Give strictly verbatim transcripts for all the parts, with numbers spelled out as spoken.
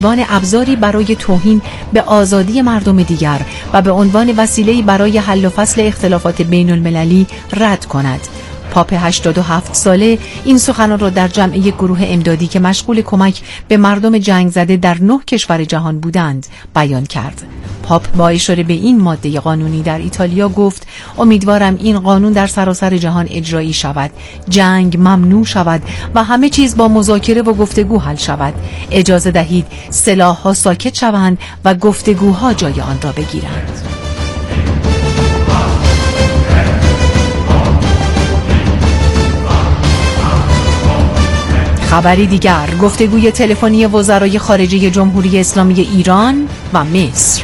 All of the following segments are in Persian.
عنوان ابزاری برای توهین به آزادی مردم دیگر و به عنوان وسیله‌ای برای حل و فصل اختلافات بین المللی رد کند. پاپ هشتاد و هفت ساله این سخنان را در جمع یک گروه امدادی که مشغول کمک به مردم جنگ زده در نه کشور جهان بودند بیان کرد. پاپ با اشاره به این ماده قانونی در ایتالیا گفت امیدوارم این قانون در سراسر جهان اجرایی شود، جنگ ممنوع شود و همه چیز با مذاکره و گفتگو حل شود. اجازه دهید سلاح‌ها ساکت شوند و گفتگوها جای آن را بگیرند. خبری دیگر، گفتگوی تلفنی وزرای خارجه جمهوری اسلامی ایران و مصر.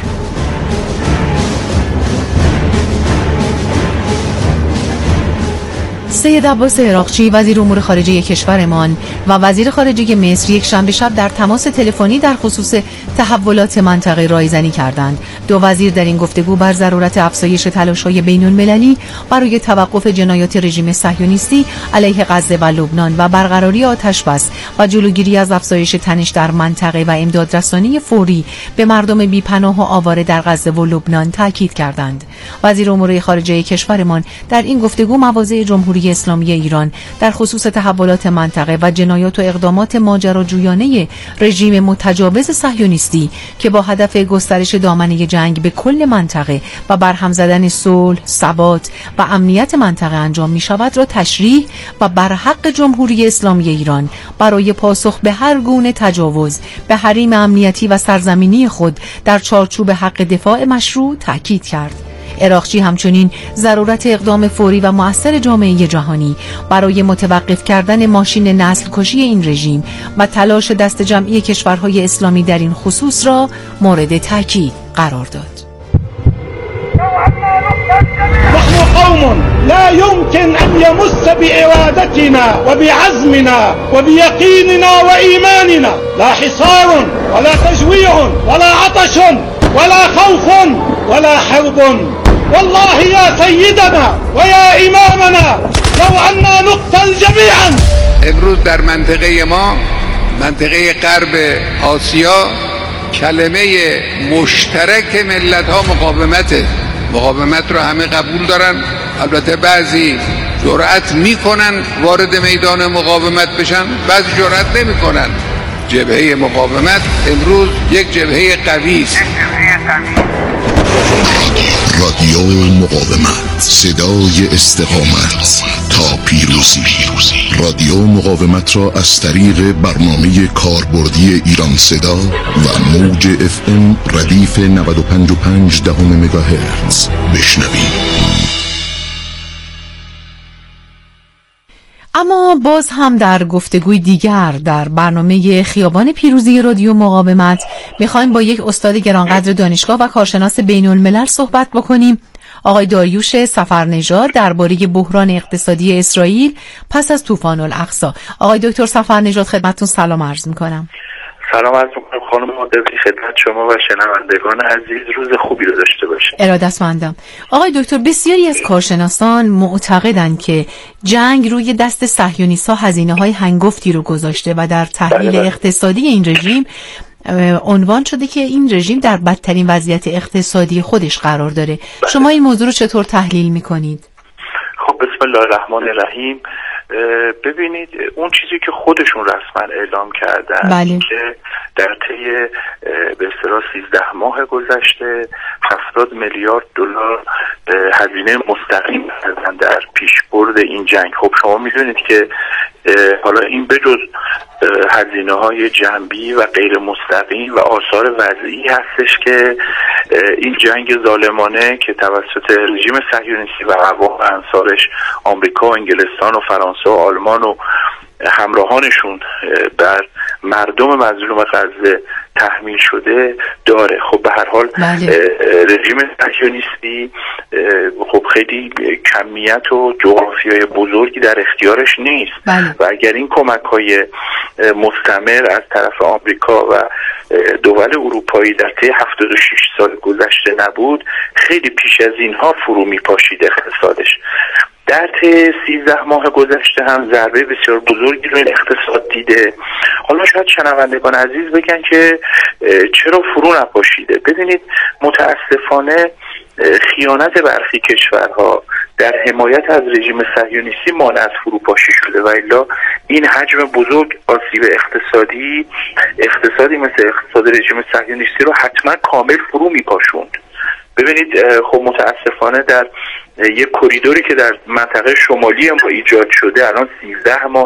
سید عباس عراقچی وزیر امور خارجه کشورمان و وزیر خارجه مصر یک شنبه شب در تماس تلفنی در خصوص تحولات منطقه رایزنی کردند. دو وزیر در این گفتگو بر ضرورت افزایش تلاش‌های بین‌المللی برای توقف جنایات رژیم صهیونیستی علیه غزه و لبنان و برقراری آتش‌بس و جلوگیری از افزایش تنش در منطقه و امدادرسانی فوری به مردم بی‌پناه و آواره در غزه و لبنان تاکید کردند. وزیر امور خارجه کشورمان در این گفتگو مواضع جمهوری اسلامی ایران در خصوص تحولات منطقه و جنایات و اقدامات ماجراجویانه رژیم متجاوز صهیونیستی که با هدف گسترش دامنه جنگ به کل منطقه و برهم زدن صلح، ثبات و امنیت منطقه انجام می شود را تشریح و بر حق جمهوری اسلامی ایران برای پاسخ به هر گونه تجاوز به حریم امنیتی و سرزمینی خود در چارچوب حق دفاع مشروع تاکید کرد. عراقچی همچنین ضرورت اقدام فوری و مؤثر جامعه جهانی برای متوقف کردن ماشین نسل کشی این رژیم و تلاش دست جمعی کشورهای اسلامی در این خصوص را مورد تاکید قرار داد. نحن قوم لا يمكن أن يمس بإرادتنا وبعزمنا وبيقيننا وإيماننا لا حصار ولا تجويع ولا عطش ولا خوف ولا حرب. والله يا سيدنا ويا إمامنا لو أننا نقتل جميعا. امروز در منطقه ما، منطقه غرب آسیا، کلمه مشترک ملت ها مقاومته. مقاومت رو همه قبول دارن، البته بعضی جرأت میکنن وارد میدان مقاومت بشن، بعضی جرأت نمیکنن. جبهه مقاومت امروز یک جبهه قوی است. رادیو مقاومت، صدای استقامت تا پیروزی. رادیو مقاومت را از طریق برنامه کاربردی ایران صدا و موج اف ام ردیف نود و پنج و پنج دهم مگاهرتز بشنوید. اما باز هم در گفتگوی دیگر در برنامه خیابان پیروزی رادیو مقاومت میخوایم با یک استاد گرانقدر دانشگاه و کارشناس بین الملل صحبت بکنیم، آقای داریوش سفرنژاد، درباره بحران اقتصادی اسرائیل پس از طوفان الاقصی. آقای دکتر سفرنژاد خدمتتون سلام عرض میکنم. سلام عرض میکنم خانم مقدسی، خدمت شما و شنوندگان عزیز. روز خوبی رو داشته باشید. ارادتمندم. آقای دکتر، بسیاری از کارشناسان معتقدند که جنگ روی دست صهیونیست‌ها هزینه‌های هنگفتی رو گذاشته و در تحلیل بله بله. اقتصادی این رژیم عنوان شده که این رژیم در بدترین وضعیت اقتصادی خودش قرار داره. بله. شما این موضوع رو چطور تحلیل می‌کنید؟ خب بسم الله الرحمن الرحیم. ببینید، اون چیزی که خودشون رسما اعلام کردن بله. که در طی به اصطلاح سیزده ماه گذشته هفتاد میلیارد دلار هزینه مستقیم کردن در پیشبرد این جنگ. خب شما میدونید که حالا این بجز هزینه های جنبی و غیر مستقیم و آثار وضعی هستش که این جنگ ظالمانه که توسط رژیم صهیونیستی و عوام انصارش آمریکا و انگلستان و فرانسه و آلمان و همراهانشون بر مردم مظلوم غزه تحمیل شده داره. خب به هر حال بله. رژیم صهیونیستی خب خیلی کمیت و جغرافیای بزرگی در اختیارش نیست بله. و اگر این کمک‌های مستمر از طرف آمریکا و دول اروپایی در طی هفتاد و شش سال گذشته نبود، خیلی پیش از اینها فرو میپاشید اقتصادش. در طی سیزده ماه گذشته هم ضربه بسیار بزرگی روی اقتصاد دیده. حالا شاید شنوندگان عزیز بگن که چرا فرو نپاشیده. ببینید متاسفانه خیانت برخی کشورها در حمایت از رژیم صهیونیستی مانع از فروپاشی شده و الا این حجم بزرگ آسیب اقتصادی اقتصادی مثل اقتصاد رژیم صهیونیستی رو حتما کامل فرو میپاشوند. ببینید خب متاسفانه در یک کریدوری که در منطقه شمالی ما ایجاد شده الان سیزده ماه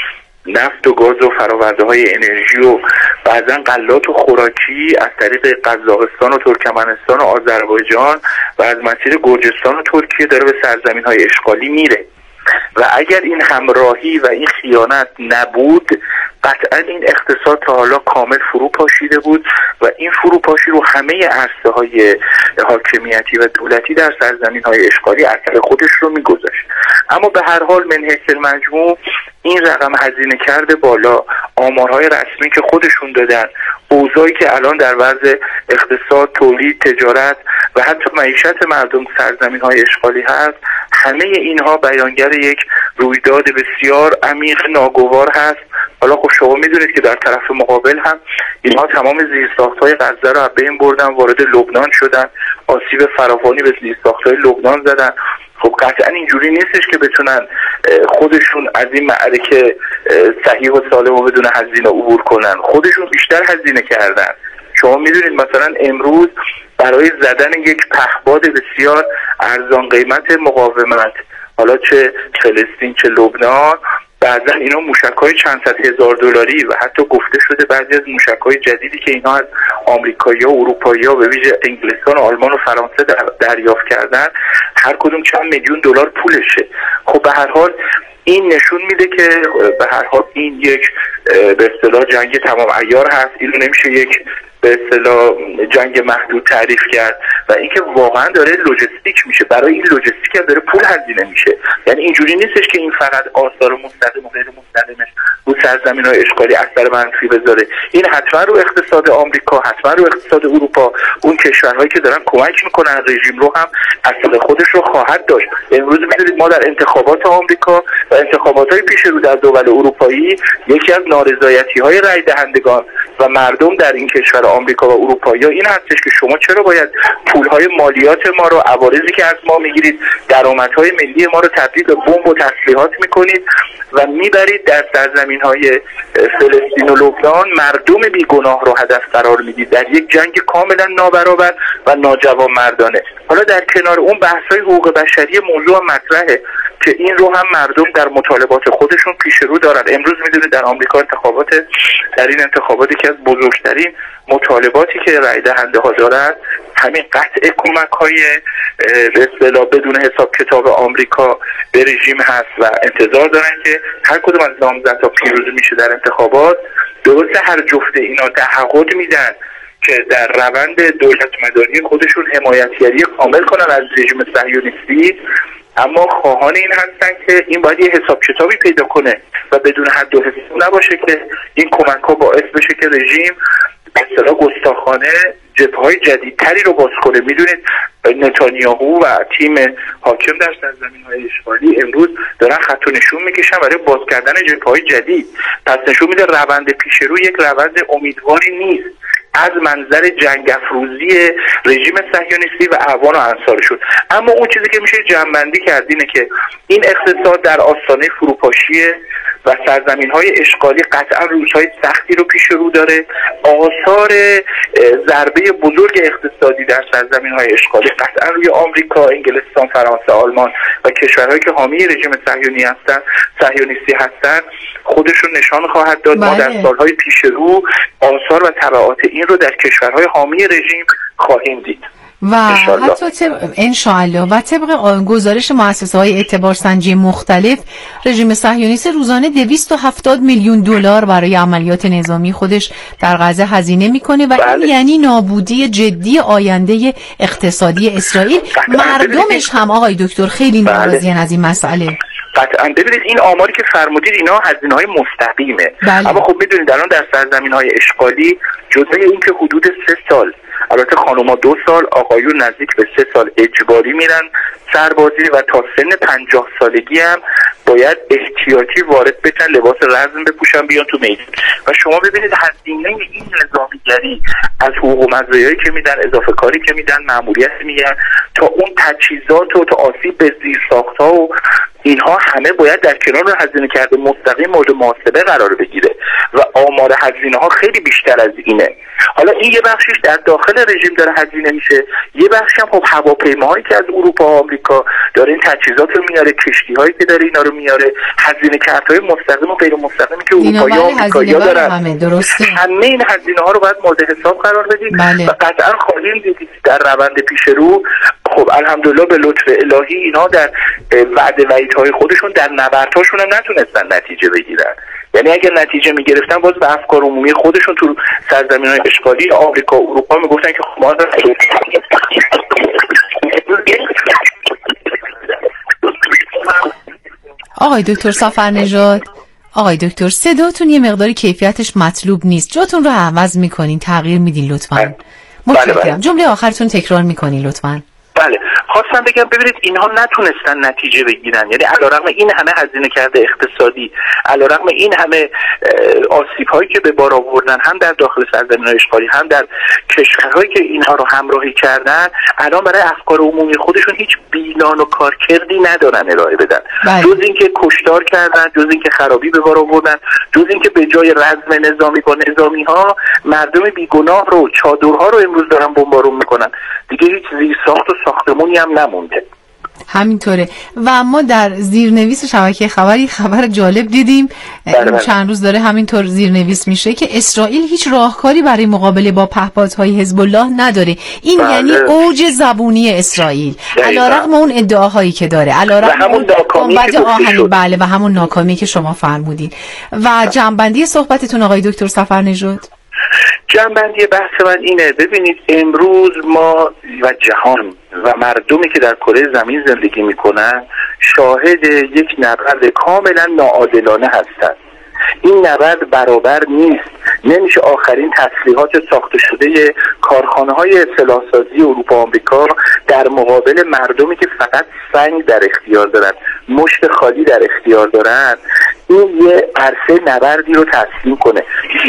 نفت و گاز و فرآورده‌های انرژی و بعضا غلات و خوراکی از طریق قزاقستان و ترکمنستان و آذربایجان و از مسیر گرجستان و ترکیه داره به سرزمین‌های اشغالی میره و اگر این همراهی و این خیانت نبود قطعا این اقتصاد تا حالا کامل فرو پاشیده بود و این فروپاشی رو همه عرصه‌های حاکمیتی و دولتی در سرزمین‌های اشغالی اثر خودش رو می‌گذاشت. اما به هر حال من حیث المجموع این رقم هزینه کرده بالا، آمارهای رسمی که خودشون دادن، اوضاعی که الان در وضع اقتصاد، تولید، تجارت و حتی معیشت مردم سرزمین‌های اشغالی هست، همه اینها بیانگر یک رویداد بسیار عمیق ناگوار هست. حالا خب شما میدونید که در طرف مقابل هم اینها تمام زیرساخت‌های غزه رو از بین بردن، وارد لبنان شدن، آسیب فراوانی به زیرساخت‌های لبنان زدن. خب قطعا اینجوری نیستش که بتونن خودشون از این معرکه صحیح و سالم و بدون هزینه عبور کنن. خودشون بیشتر هزینه کردن. شما میدونید مثلا امروز برای زدن یک پهپاد بسیار ارزان قیمت مقاومت، حالا چه فلسطین چه لبنان، بعضا اینا موشک‌های چند صد هزار دلاری و حتی گفته شده بعضی از موشک‌های جدیدی که اینا از آمریکایی‌ها و اروپایی‌ها به ویژه انگلستان و آلمان و فرانسه در دریافت کردن هر کدوم چند میلیون دلار پولشه. خب به هر حال این نشون میده که به هر حال این یک به اصطلاح جنگ تمام عیار هست. اینو نمیشه یک به اصطلاح جنگ محدود تعریف کرد و اینکه واقعا داره لوجستیک میشه، برای این لوجستیک هم داره پول هزینه میشه. یعنی اینجوری نیستش که این فقط آثار مستقیم و غیر مستقیمش رو سرزمین‌های اشغالی اثر منفی بذاره. این حتما رو اقتصاد آمریکا، حتما رو اقتصاد اروپا، اون کشورهایی که دارن کمک میکنن رژیم رو هم اثر خودش رو خواهد داشت. امروز می‌بینید ما در انتخابات آمریکا و انتخابات‌های پیش رو در دول اروپایی یکی از نارضایتی‌های رای دهندگان و مردم در این کشور آمریکا و اروپایی این هستش که شما چرا باید پولهای مالیات ما رو، عوارضی که از ما میگیرید، درآمدهای ملی ما رو تبدیل به بمب و تسلیحات میکنید و میبرید در سرزمین‌های فلسطین و لبنان، مردم بیگناه رو هدف قرار میدید در یک جنگ کاملا نابرابر و ناجوانمردانه. حالا در کنار اون بحث‌های حقوق بشری موضوع مطرحه که این رو هم مردم در مطالبات خودشون پیش رو دارن. امروز میدونید در آمریکا انتخابات در این انتخاباتی که از بزرگترین مطالباتی که رای دهنده ها دارن همین قطع کمک‌های به اصطلاح بدون حساب کتاب آمریکا به رژیم هست و انتظار دارن که هر کدوم از نامزدها پیروز میشه در انتخابات. درسته هر جفت اینا تعهد میدن که در روند دولت مداری خودشون حمایتگری کامل کنن از رژیم صهیونیستی، اما خواهان این هستن که این باید یه حساب کتابی پیدا کنه و بدون حد و حساب نباشه که این کمک ها باعث بشه که رژیم به اصطلاح گستاخانه جبهه‌های جدیدتری رو باز کنه. میدونید نتانیاهو و تیم حاکم در سرزمین‌های اشغالی امروز دارن خط و نشون میکشن برای باز کردن جبهه‌های جدید. پس نشون میده روند پیش رو یک روند امیدواری نیست از منظر جنگ افروزی رژیم صهیونیستی و اعوان و انصارشون. اما اون چیزی که میشه جمع‌بندی کرد اینه که این اقتصاد در آستانه فروپاشیه و سرزمین‌های اشغالی قطعا روزهای سختی رو پیش رو داره. آثار ضربه بزرگ اقتصادی در سرزمین‌های اشغالی قطعا روی آمریکا، انگلستان، فرانسه، آلمان و کشورهایی که حامی رژیم صهیونی هستن، صهیونیستی هستن خودشون نشان خواهد داد. ما در سالهای پیش رو آثار و تبعات این رو در کشورهای حامی رژیم خواهیم دید و حتی طبق انشاءالله و طبق گزارش مؤسسه‌های اعتبارسنجی مختلف رژیم صهیونیستی روزانه دویست و هفتاد میلیون دلار برای عملیات نظامی خودش در غزه هزینه میکنه و بله. این یعنی نابودی جدی آینده اقتصادی اسرائیل. مردمش هم آقای دکتر خیلی ناراضی‌اند از این مسئله. قطعا ببینید این آماری که فرمودید اینا هزینه‌های مستقیمه. بله. اما خب میدونید الان در سرزمین‌های اشغالی جزء این که حدود سه سال البته خانوما دو سال، آقایون نزدیک به سه سال اجباری میرن سربازی و تا سن پنجاه سالگی هم باید احتیاطی وارد بشن، لباس رزم بپوشن بیان تو میدان. و شما ببینید هزینه این نظامیگری از حقوق و مزایایی که میدن، اضافه کاری که میدن، ماموریت میگن، تا اون تجهیزات و تا آسیب به زیرساخت‌ها و اینها همه باید در کنار هزینه کرده مستقیم مورد محاسبه قرار بگیره و آمار هزینه ها خیلی بیشتر از اینه. حالا این یه بخشش در داخل رژیم داره هزینه میشه، یه بخش هم خب هواپیماهایی که از اروپا و آمریکا داره این تجهیزات رو میاره، کشتی هایی که داره اینا رو میاره، هزینه کردهای مستقیم و غیر مستقیمی که اروپایی و آمریکایی‌ها دارن، همه درسته، همه این هزینه ها رو باید مورد حساب قرار بدید. بله. و قطعا خواهیم دید در روند پیش رو خب الحمدلله به لطف الهی اینا در وعده وعیدهای خودشون در نبردهاشون هم نتونستن نتیجه بگیرن. یعنی اگر نتیجه میگرفتن باز به افکار عمومی خودشون تو سرزمین‌های اشغالی آمریکا و اروپا میگفتن که خب ما آقای دکتر صفرنژاد، آقای دکتر صداتون یه مقداری کیفیتش مطلوب نیست، جاتون رو عوض میکنین، تغییر میدین لطفاً. متشکرم. جمله آخرتون تکرار میکنین لطفاً. بله، خواستم بگم ببینید اینها نتونستن نتیجه بگیرن. یعنی علیرغم این همه هزینه کرده اقتصادی، علیرغم این همه آسیب هایی که به بار آوردن هم در داخل سرزمین‌های اشغالی هم در کشورهایی که اینها رو همراهی کردن، الان برای افکار عمومی خودشون هیچ بیلان و کارکردی ندارن ارائه بدن. بله. جز اینکه کشتار کردن، جز اینکه خرابی به بار آوردن، جز اینکه به جای رزم نظامی با نظامی ها مردم بیگناه رو، چادرها رو امروز دارن بمبارون میکنن. دیگه هیچ زیرساخت و ساختمونی هم نمونده. همینطوره. و ما در زیرنویس شبکه خبری خبر جالب دیدیم، این چند روز داره همینطور زیرنویس میشه که اسرائیل هیچ راهکاری برای مقابله با پهپادهای حزب الله نداره. این بله. یعنی اوج زبونی اسرائیل علیرغم اون ادعاهایی که داره، علیرغم اون کمبد آهنی، بله، و همون ناکامی که شما فرمودین. و جنبندی صحبتتون آقای دکتر صفرنژاد؟ جنبندی بحث من اینه، ببینید امروز ما و جهان و مردمی که در کره زمین زندگی میکنن شاهد یک نبرد کاملا ناعادلانه هستند. این نبرد برابر نیست. نمیشه آخرین تسلیحات ساخته شده کارخانه های سلاحسازی اروپا و آمریکا در مقابل مردمی که فقط سنگ در اختیار دارن، مشت خالی در اختیار دارن، این یه عرصه نبردی رو تسلیم کنه.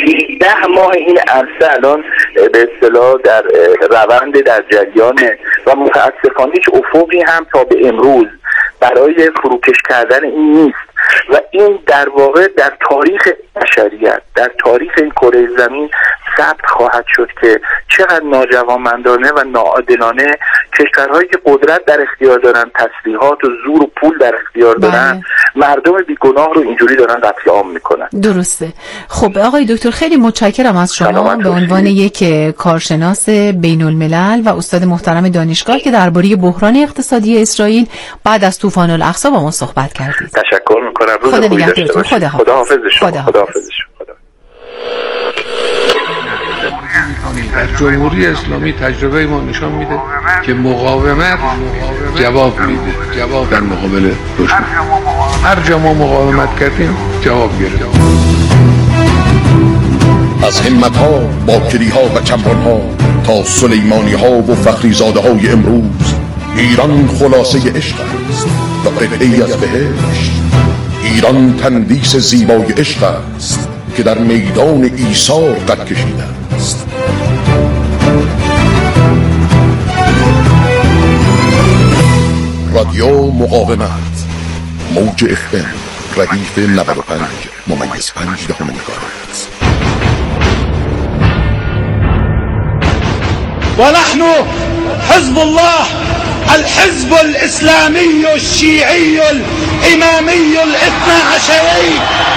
ده ماه این عرصه الان به اصطلاح در روند در جریانه و متاسفانه هیچ افقی هم تا به امروز برای فروکش کردن این نیست و این در واقع در تاریخ بشریت، در تاریخ این کره زمین ثبت خواهد شد که چقدر ناجوانمندانه و ناعادلانه کشورهایی که قدرت در اختیار دارن، تسلیحات و زور و پول در اختیار دارن، بله. مردم بیگناه رو اینجوری دارن قتل عام میکنن. درسته. خب آقای دکتر خیلی متشکرم از شما به عنوان یک کارشناس بین الملل و استاد محترم دانشگاه که درباره بحران اقتصادی اسرائیل بعد از طوفان الاقصی با ما صحبت کردید. تشکر میکنم. روز خدا خوبی داشته باشید. خدا خدا حافظ شما. خدا حافظ شما. در جمهوری اسلامی تجربه ما نشان میده که مقاومت جواب میده، جواب در مقابل دشمن. هر جا ما مقاومت کردیم جواب گرفتیم. از همت ها، باکری ها و کمران ها تا سلیمانی ها و فخری زاده های امروز، ایران خلاصه عشق است و قطعه‌ای از بهشت. ایران تندیس زیبای عشق است که در میدان ایثار قد کشیده است. رادیو مقاومت، موج اف ام ردیف نود و پنج ممیز پنج دهم مگاهرتز. ونحن حزب الله الحزب الإسلامي الشيعي الإمامي الاثنى عشري.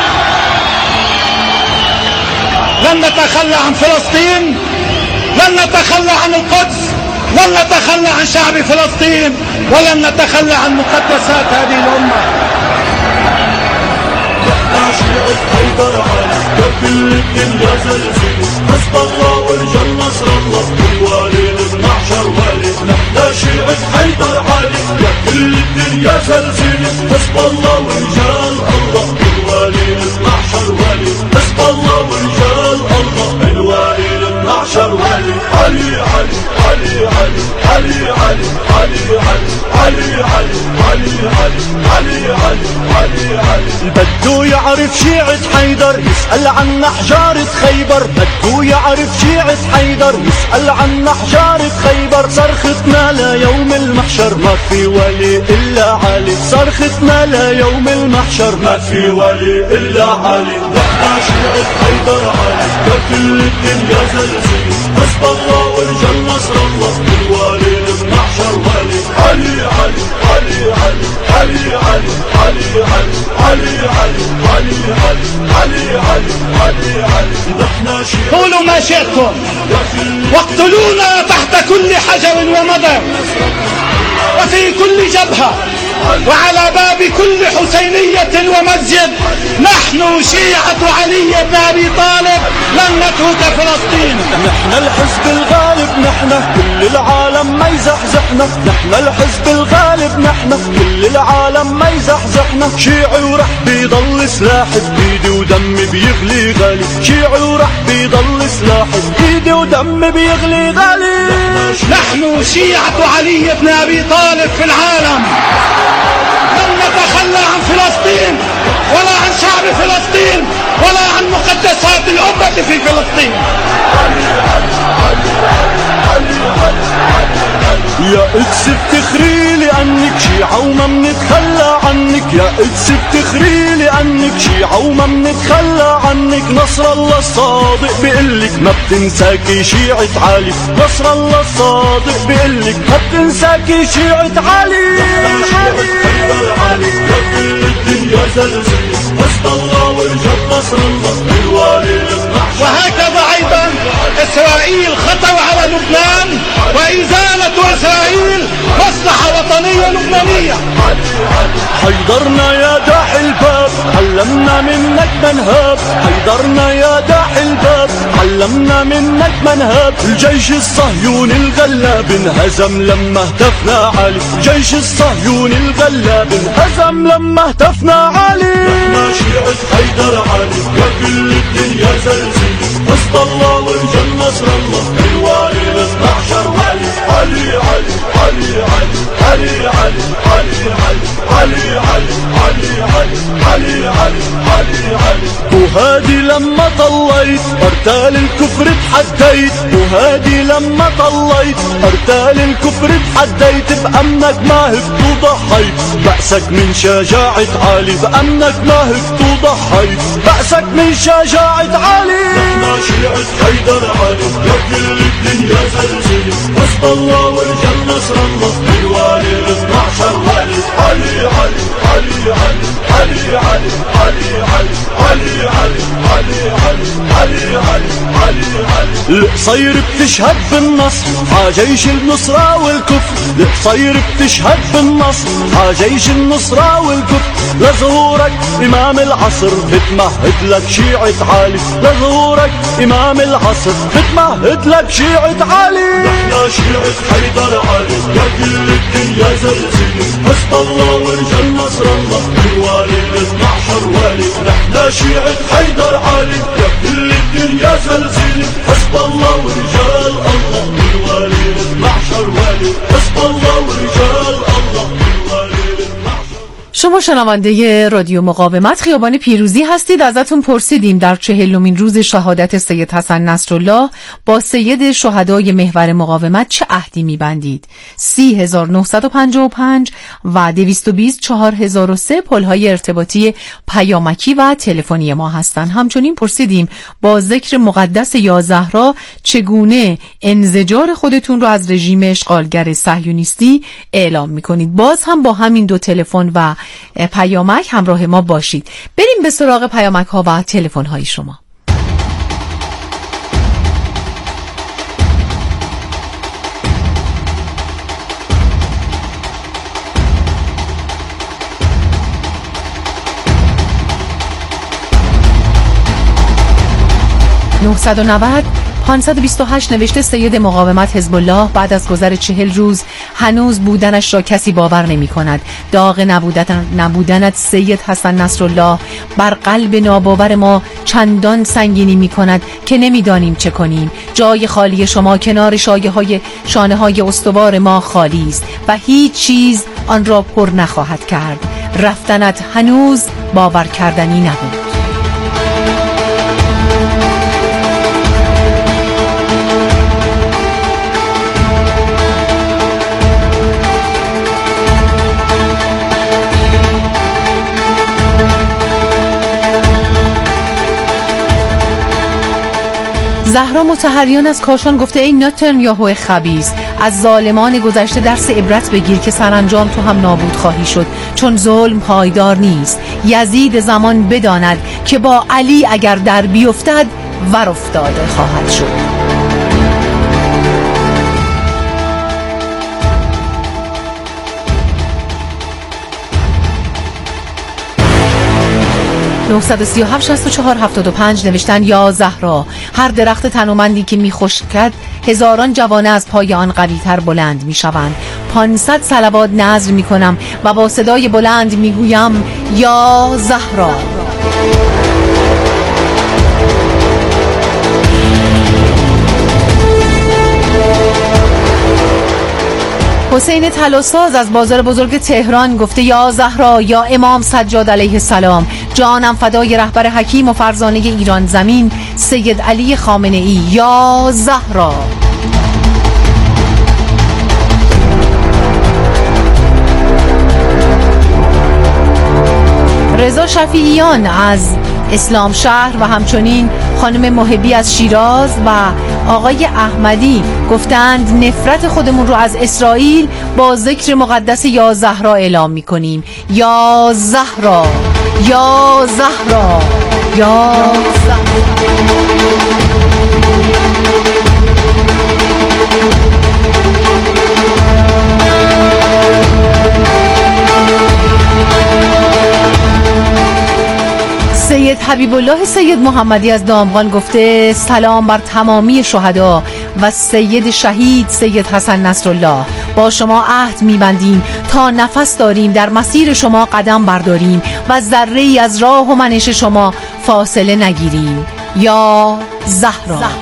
لن نتخلى عن فلسطين، لن نتخلى عن القدس، لن نتخلى عن شعب فلسطين، ولن نتخلى عن مقدسات هذه الأمة. شيعة حيدر علي كل الدنيا زلزل، حزب الله ورجال نصر الله والوالد المحشر والدنا. لا شيعة حيدر علي كل الدنيا زلزل، حزب الله ورجال الله والوالد المحشر والدنا. حزب الله ورجال الله الوالد المحشر والي علي علي علي علي علي علي علي علي علي علي علي علي علي علي بدو يعرف شيعة حيدر يسأل عن حجارة خيبر بدو يعرف شيعة حيدر يسأل عن حجارة خيبر صرختنا ليوم المحشر ما في ولي إلا علي صرختنا ليوم المحشر ما في ولي إلا علي نحن شيعة حيدر علي لكل الدنيا زلزل حسب الله ورجال نصر الله الوالي المحشر ولي علي علي علي علي علي علي علي علي علي علي علي علي علي علي علي نحن شيعة قولوا ما شئتم واقتلونا تحت كل حجر ومضر وفي كل جبهة وعلى باب كل حسينية ومسجد نحن شيعة علي بن أبي طالب لن نترك فلسطين. نحن الحزب الغالب نحن كل العالم ما يزحزحنا نحن الحزب الغالب نحن كل العالم ما يزحزحنا شيعي ورح بيضل سلاحي بإيدي ودمي بيغلي غالي شيعي ورح بيضل سلاحي بإيدي ودمي بيغلي غالي. نحن شيعة علي بن أبي طالب في العالم لن نتخلى عن فلسطين ولا عن شعب فلسطين ولا عن مقدسات الأمة في فلسطين. يا قدس افتخري لأنك شيعة وما منتخلى عنك يا قدس افتخري لأنك شيعة وما منتخلى عنك نصر الله الصادق بيقلك ما بتنساكي شيعة علي نصر الله الصادق بيقلك ما بتنساكي شيعة علي. علي يا كل الدنيا زلزل حسب الله ورجال نصر الله الوالي المحشر. وهكذا أيضا إسرائيل خطر على لبنان وإزالة إسرائيل مصلحة وطنية لبنانية. حيدرنا يا داحي الباب علمنا منك منهاب حيدرنا يا داحي الباب علمنا منك منهاب الجيش الصهيوني الغلاب انهزم لما هتفنا علي الجيش الصهيوني الغلاب انهزم لما هتفنا علي. نحن شيعة حيدر علي يا كل الدنيا زلزل حسب الله ورجال نصر الله الوالي المحشر ولي علي علي علي علي علي علي علي علي علي علي علي علي علي علي علي. وهادي لما طليت ارتال الكفر تحديت وهادي لما طليت ارتال الكفر تحديت بأمنك ما هبت وضحيت بأسك من شجاعة علي بأمنك ما هبت وضحيت بأسك من شجاعة علي. نحن شيعة حيدر علي يا كل الدنيا زلزل حسب الله ورجال نصر الله الوالي المحشر ولي علي علي علي علي علي علي علي علي علي علي علي علي علي علي علي. القصير بتشهد بالنصر عجيش النصرة والكفر القصير بتشهد بالنصر عجيش النصرة والكفر لظهورك إمام العصر بتمهد لك شيعة علي لظهورك إمام العصر بتمهد لك شيعة علي. نحن شيعة حيدر علي يا كل الدنيا زلزل حسب الله ورجال نصر الله الوالي المحشر ولي. نحن شيعة حيدر علي يا كل الدنيا زلزل حسب الله ورجال الله الوالي المحشر ولي حسب الله ورجال الله الوالي المحشر. شما شنونده رادیو مقاومت خیابان پیروزی هستید. ازتون پرسیدیم در چهلمین روز شهادت سید حسن نصرالله با سید شهدای محور مقاومت چه عهدی میبندید؟ سی هزار و نهصد و پنجاه و پنج و دویست و بیست چهار هزار و سه پلهای ارتباطی پیامکی و تلفنی ما هستند. همچنین پرسیدیم با ذکر مقدس یا زهرا چگونه انزجار خودتون رو از رژیم اشغالگر صهیونیستی اعلام میکنید؟ باز هم با همین دو تلفن و پیامک همراه ما باشید. بریم به سراغ پیامک ها و تلفن های شما. نه نه صفر پانصد و بیست و هشت نوشته سید مقاومت حزب الله بعد از گذر چهل روز هنوز بودنش را کسی باور نمی کند. داغ نبودن نبودنت سید حسن نصرالله بر قلب ناباور ما چندان سنگینی می کند که نمی دانیم چه کنیم. جای خالی شما کنار شایه های شانه های استوار ما خالی است و هیچ چیز آن را پر نخواهد کرد. رفتنت هنوز باور کردنی نبود. زهرا مطهریان از کاشان گفته ای نتانیاهو خبیث، از ظالمان گذشته درس عبرت بگیر که سرانجام تو هم نابود خواهی شد، چون ظلم پایدار نیست. یزید زمان بداند که با علی اگر در بیفتد ور افتاده خواهد شد. نه سه هفت شصت و چهار هفتاد و پنج نوشتن یا زهرا، هر درخت تنومندی که می‌خشکد هزاران جوانه از پای آن قوی‌تر بلند می‌شوند. پانصد صلوات نذر می‌کنم و با صدای بلند می‌گویم یا زهرا. حسین طلاساز از بازار بزرگ تهران گفته یا زهرا یا امام سجاد علیه السلام، جانم فدای رهبر حکیم و فرزانه ایران زمین سید علی خامنه ای، یا زهرا. رضا شفیعیان از اسلام شهر و همچنین خانم محبی از شیراز و آقای احمدی گفتند نفرت خودمون رو از اسرائیل با ذکر مقدس یا زهرا اعلام می‌کنیم. یا زهرا، یا زهرا، یا زهرا. سید حبیب الله سید محمدی از دامغان گفته سلام بر تمامی شهدا و سید شهید سید حسن نصرالله، با شما عهد می‌بندیم تا نفس داریم در مسیر شما قدم برداریم و ذره‌ای از راه و منش شما فاصله نگیریم. یا زهرا, زهرا.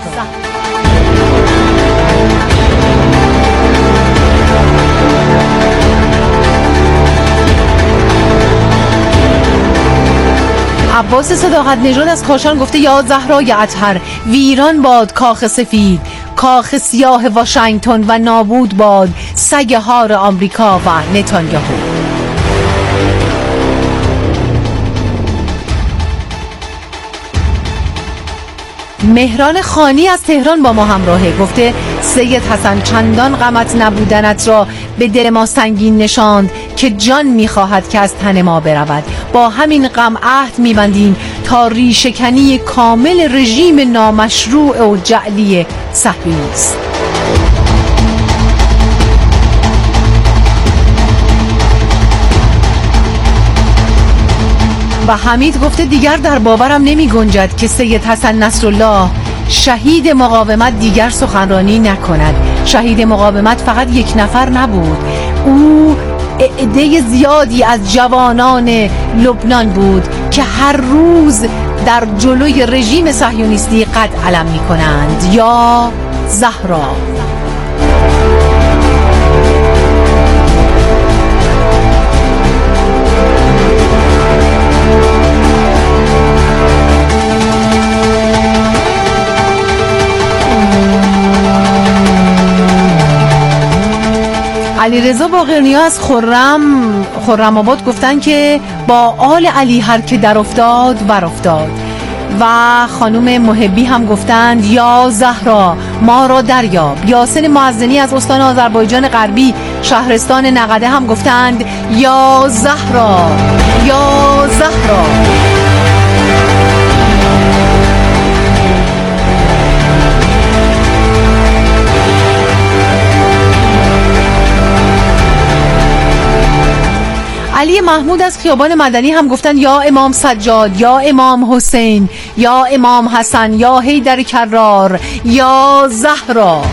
عباس صداقت نژاد از کاشان گفته یا زهرای اطهر، ویران باد کاخ سفید، کاخ سیاه واشنگتن و نابود باد سگ هار آمریکا و نتانیاهو. مهران خانی از تهران با ما همراهه، گفته سید حسن چندان غمت نبودنت را به دل ما سنگین نشاند که جان می‌خواهد که از تن ما برود. با همین غم عهد می‌بندیم تا ریشه‌کنی کامل رژیم نامشروع و جعلی صهیونیست. و حمید گفته دیگر در باورم نمی گنجد که سید حسن نصرالله شهید مقاومت دیگر سخنرانی نکند. شهید مقاومت فقط یک نفر نبود، او عده زیادی از جوانان لبنان بود که هر روز در جلوی رژیم صهیونیستی قد علم می کنند. یا زهرا. علیرضا باقرنیا از خرم خرم آباد گفتن که با آل علی هر که در افتاد ور افتاد. و خانم محبی هم گفتند یا زهرا ما را دریاب. یاسین معزنی از استان آذربایجان غربی شهرستان نقده هم گفتند یا زهرا، یا زهرا. علی محمود از خیابان مدنی هم گفتن یا امام سجاد، یا امام حسین، یا امام حسن، یا حیدر کرار، یا زهرا.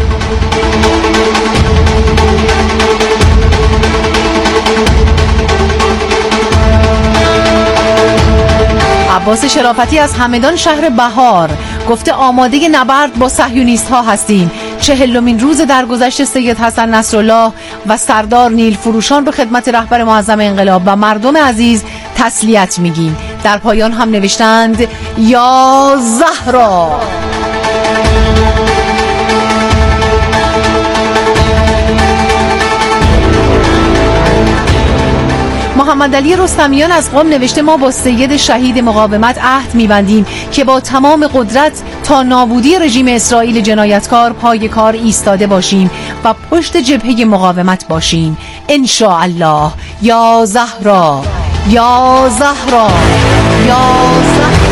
عباس شرافتی از همدان شهر بهار گفته آماده نبرد با صهیونیست ها هستیم. چهلمین روز درگذشت سید حسن نصرالله و سردار نیل فروشان رو خدمت رهبر معظم انقلاب و مردم عزیز تسلیت میگیم. در پایان هم نوشتند یا زهرا. محمد علی رستمیان از قم نوشته ما با سید شهید مقاومت عهد می‌بندیم که با تمام قدرت تا نابودی رژیم اسرائیل جنایتکار پای کار ایستاده باشیم و پشت جبهه مقاومت باشیم ان شاء الله. یا زهرا، یا زهرا، یا زهرا.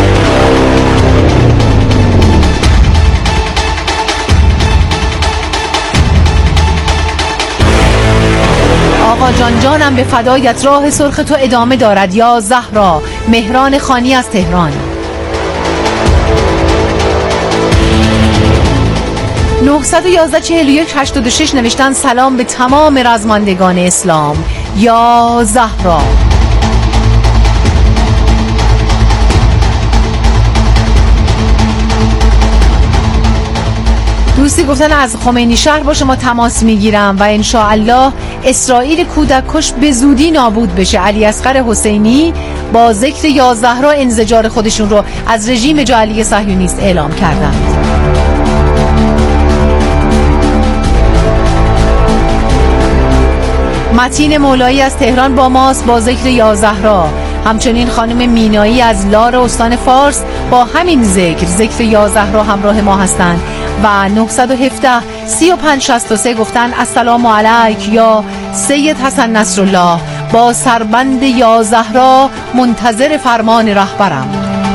آقا جان جانم به فدایت، راه سرخ تو ادامه دارد یا زهرا. مهران خانی از تهران. نه یک یک چهل و یک هشتاد و شش نوشتن سلام به تمام رزمندگان اسلام یا زهرا. دوستی گفتن از خمینی شهر با شما تماس میگیرم و انشاءالله اسرائیل کودککش به زودی نابود بشه. علی اصغر حسینی با ذکر یا زهرا انزجار خودشون رو از رژیم جعلی صهیونیست اعلام کردند. متین مولایی از تهران با ماست با ذکر یا زهرا. همچنین خانم مینایی از لار استان فارس با همین ذکر ذکر یا زهرا همراه ما هستند و نه یک هفت سی و پنج شصت و سه گفتن السلام علیک یا سید حسن نصرالله، با سربند یا زهرا منتظر فرمان رهبرم.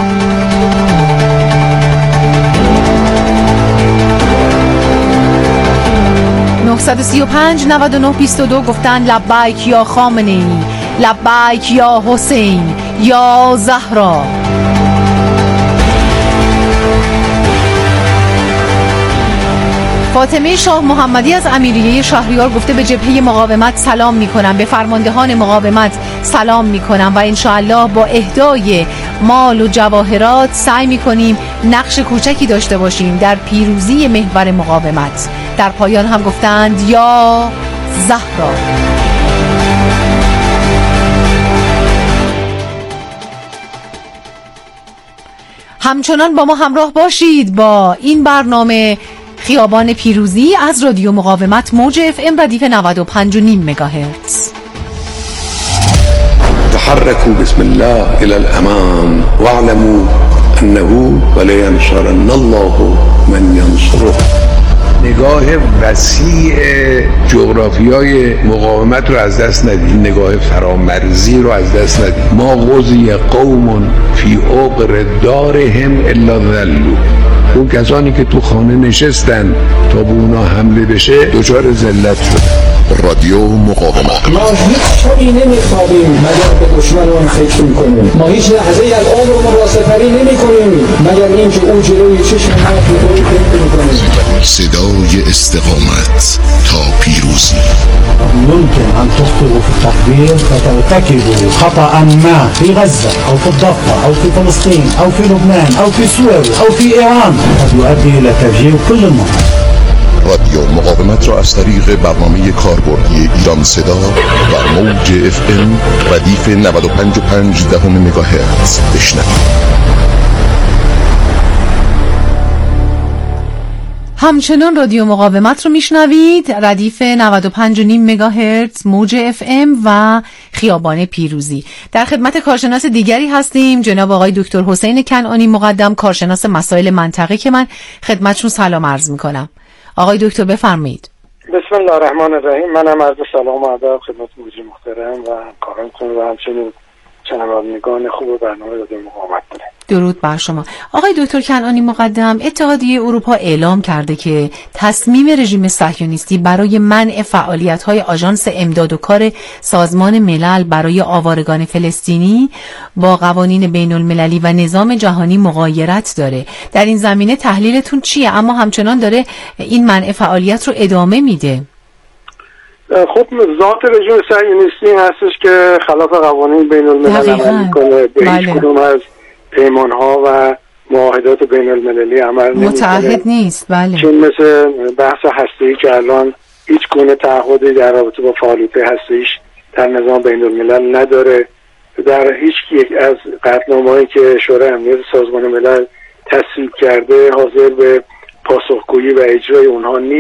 نه سه پنج نود و نه بیست و دو گفتن لبیک یا خامنه‌ای، لبیک یا حسین، یا زهرا. فاطمه شاه محمدی از امیریه شهریار گفته به جبهه مقاومت سلام می کنم، به فرماندهان مقاومت سلام می کنم و انشاءالله با اهدای مال و جواهرات سعی می کنیم نقش کوچکی داشته باشیم در پیروزی محور مقاومت. در پایان هم گفتند یا زهرا. همچنان با ما همراه باشید با این برنامه خیابان پیروزی از رادیو مقاومت موج اف ام ردیف نود و پنج و نیم مگاهرتز. تحركوا بسم الله الى الامام واعلموا انه ولینصرن الله من ینصره. نگاه وسیع جغرافیای مقاومت رو از دست ندید، نگاه فرامرزی رو از دست ندید. ما غزی قوم فی عقر دارهم الا ذلوا. اون کسانی که تو خانه نشستن تا به اونا حمله بشه دچار ذلت شد. رادیو مقاومت. ما هیچ طوری نمیخوابیم مگر به دشمنان فکر میکنیم. ما هیچ لحظه از عمر ما را سپری نمیکنیم مگر اینکه او جلوی چشم ما رو فکر میکنیم. صدای استقامت تا پیروزی. ممكن ان تخطئوا في التقدير فترتكبوا خطأ ما في غزة او في الضفة او في فلسطين او في لبنان او في سوريا او في ايران قد يؤدي الى تفجير كل المنطقة. رادیو مقاومت را از طریق برنامه کاربردی ایران صدا و موج اف ام ردیف نود و پنج و پنج دهم مگاهرتز بشنوید. همچنان رادیو مقاومت رو میشنوید ردیف نود و پنج و نیم مگاهرتز موج اف ام و خیابان پیروزی. در خدمت کارشناس دیگری هستیم، جناب آقای دکتر حسین کنعانی مقدم، کارشناس مسائل منطقی که من خدمتشون سلام عرض میکنم. آقای دکتر بفرمایید. بسم الله الرحمن الرحیم. منم عرض سلام و ادب خدمت مجری محترم و همکارانتون و همچنین شنوندگان خوب برنامه رادیو مقاومت دارم. درود بر شما. آقای دکتر کنعانی مقدم، اتحادیه اروپا اعلام کرده که تصمیم رژیم صهیونیستی برای منع فعالیت‌های آژانس امداد و کار سازمان ملل برای آوارگان فلسطینی با قوانین بین المللی و نظام جهانی مغایرت داره. در این زمینه تحلیلتون چیه؟ اما همچنان داره این منع فعالیت رو ادامه میده. خب ذات رژیم صهیونیستی هستش که خلاف قوانین بین الملل عمل میکنه، به هیچ کدوم از پیمانها و معاهدات بین المللی عمل نمیکنه، متعهد نیست. بله. چون مثل بحث هسته‌ای که الان هیچ گونه تعهدی در رابطه با فعالیت هسته‌ایش در نظام بین الملل نداره. در هیچ یک از قطعنامه‌هایی که شورای امنیت سازمان ملل تصویب کرده حاضر به پاسخگویی و اجرای اونها نیست.